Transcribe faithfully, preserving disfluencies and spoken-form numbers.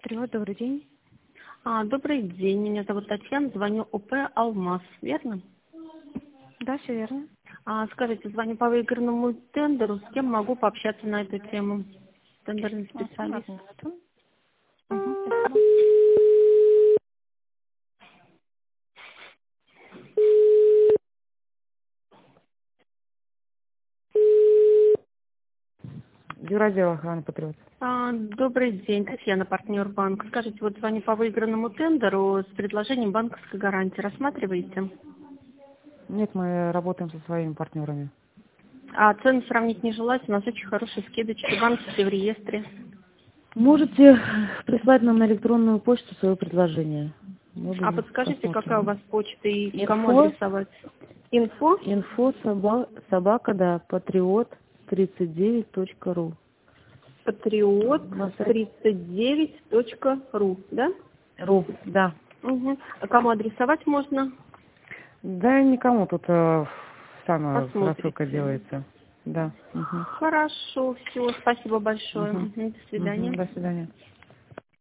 Патриот, добрый день. А, добрый день, меня зовут Татьяна, звоню ОП «Алмаз», верно? Да, все верно. А, скажите, звоню по выигранному тендеру, с кем могу пообщаться на эту тему? Тендерный Ага, специалист. одну минуту. Угу, спасибо. Юрадио охрана Патриот. А, добрый день, Татьяна, партнер банка. Скажите, вот звоню по выигранному тендеру с предложением банковской гарантии. Рассматриваете? Нет, мы работаем со своими партнерами. А цены сравнить не желаете? У нас очень хорошие скидочки, банки все в реестре. Можете прислать нам на электронную почту свое предложение. Мы А будем подскажите, какая у посмотрим. вас почта и кому Инфо, адресовать? Инфо? инфо соба, собака, да, патриот тридцать девять точка ру. патриот тридцать девять точка ру, да? Ру, да. Угу. А кому адресовать можно? Да, никому тут э, самая рассылка Посмотрите. делается. Да. Угу. Хорошо, все, спасибо большое. Угу. Мгм, до Угу. свидания. До свидания.